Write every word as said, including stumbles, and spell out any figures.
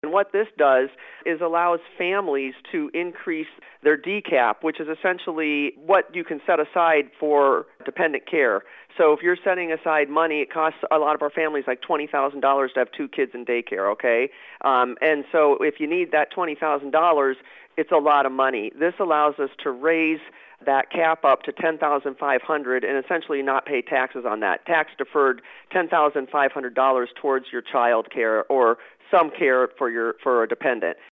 And what this does is allows families to increase their D CAP, which is essentially what you can set aside for dependent care. So if you're setting aside money, it costs a lot of our families like twenty thousand dollars to have two kids in daycare, okay? Um, and so if you need that twenty thousand dollars, it's a lot of money. This allows us to raise that cap up to ten thousand five hundred dollars and essentially not pay taxes on that. Tax deferred ten thousand five hundred dollars towards your child care or some care for your for a dependent.